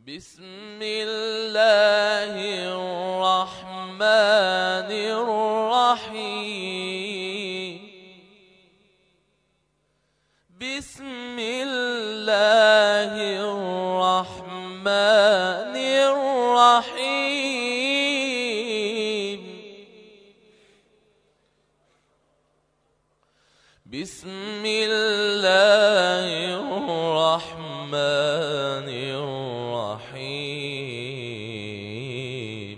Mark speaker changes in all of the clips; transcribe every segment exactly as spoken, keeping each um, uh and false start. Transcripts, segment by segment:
Speaker 1: بسم الله الرحمن الرحيم. بسم الله الرحمن الرحيم. بسم الله الرحمن الرحيم.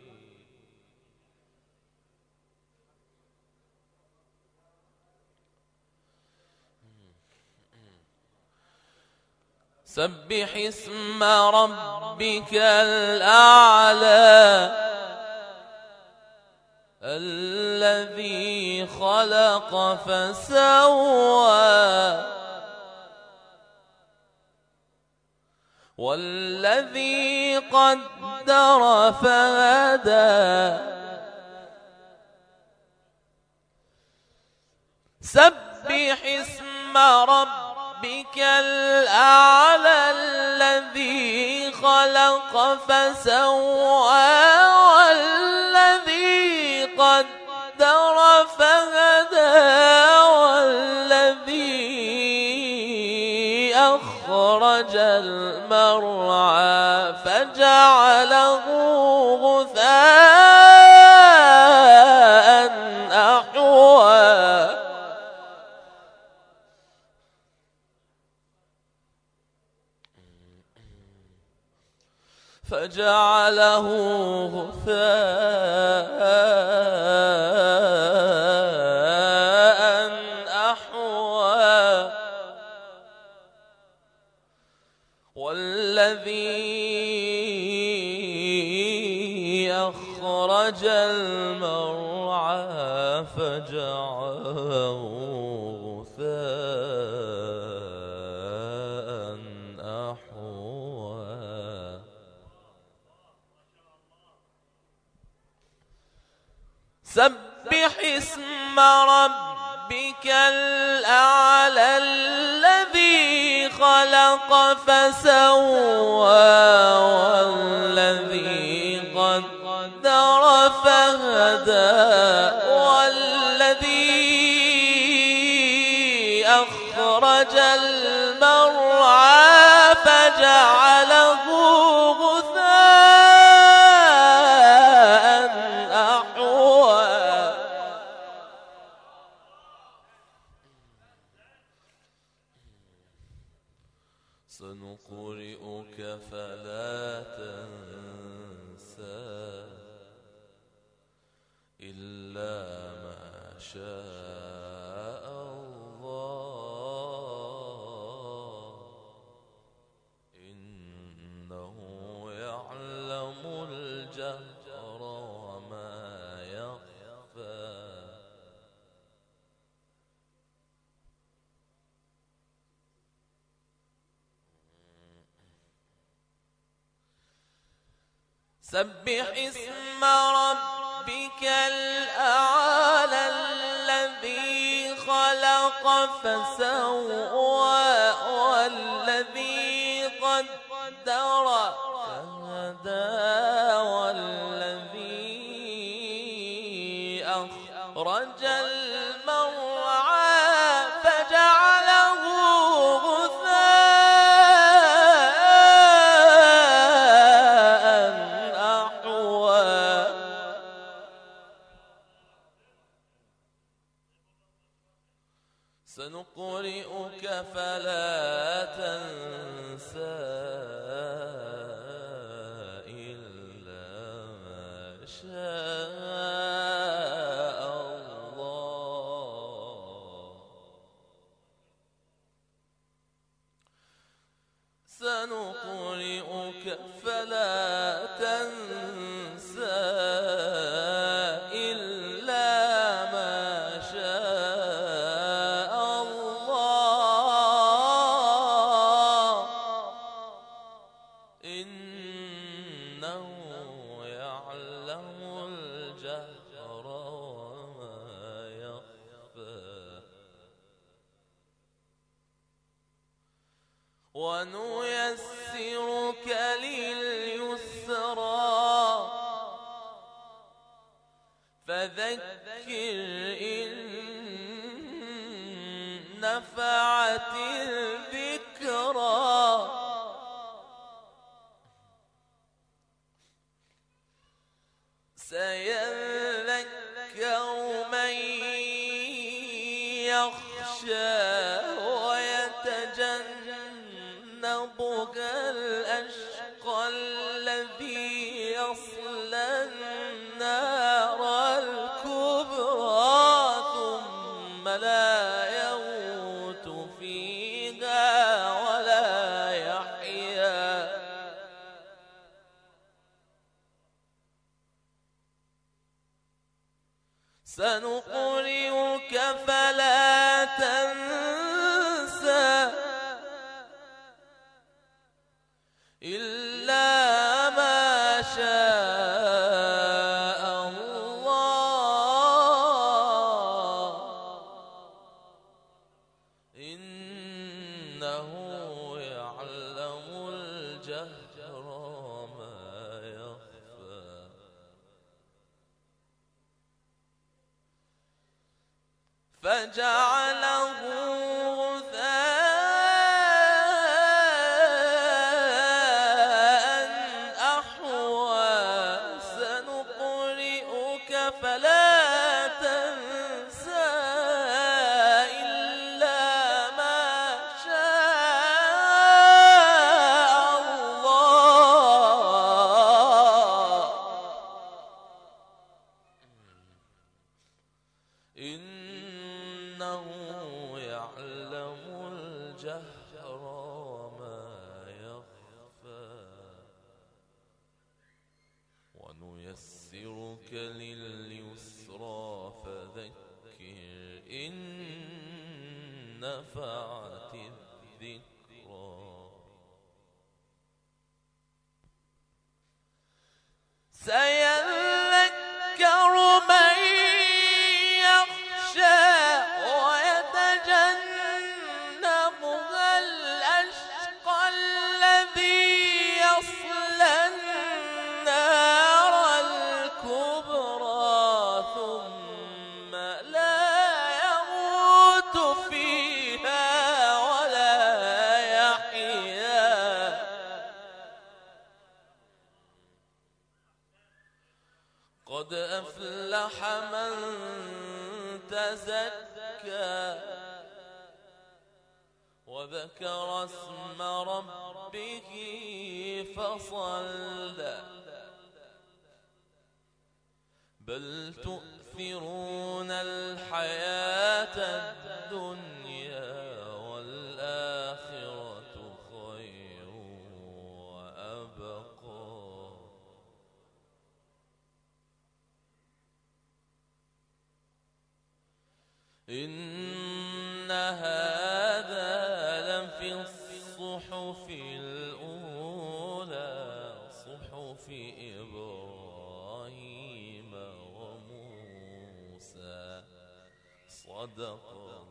Speaker 1: سبح اسم ربك الأعلى الذي خلق فسوى والذي قدر فهدى. سبح اسم ربك الأعلى الذي خلق فسوى والذي قدر فهدى والذي أخرج المرعى فجعله غثاء أحوى. فجعله غثاء أحوى. والذي أخرج المرعى فجعله غثاء أحوى. سبح اسم ربك الأعلى الذي خلق فسوى والذي قدر فهدى والذي أخرج المرعى فجعله غثاء أحوى. سنقرئك فلا تنسى إلا ما شاء الله إنه يعلم الجهر وما يخفى. سبح اسم ربك الأعلى الذي خلق فسوى والذي قدر فهدى والذي أخرج المرعى فجعله سنقرئك فلا تنسى إلا ما شاء الله. سنقرئك فلا تنسى إلا ما شاء إنه يعلم الجهر وما يخفى. ونيسرك لليسرى فذكر إن نفعت الذكرى سيذكر من يخشى ويتجنبها الأشقى الذي يصلى النار الكبرى ثم لا يموت فيها ولا يحيا سنقرئك فلا تنسى إلا ما شاء الله إنه يعلم الجهر وما يخفى فجعله غثاء أحوى سنقرئك فلا تنسى إلا ما شاء الله إنه يعلم الجهر وما يخفى ونيسرك لليسرى فذكر إن نفعت الذكرى سيذكر من ويتجنبها الأشقى الذي يصلى النار الكبرى ثم لا يموت فيها ولا يحيا قد أفلح من تزكى وذكر اسم ربه فصلى بل تؤثرون الحياة الدنيا والآخرة خير وأبقى إن هذا لفي الصحف الأولى صحف إبراهيم وموسى صدق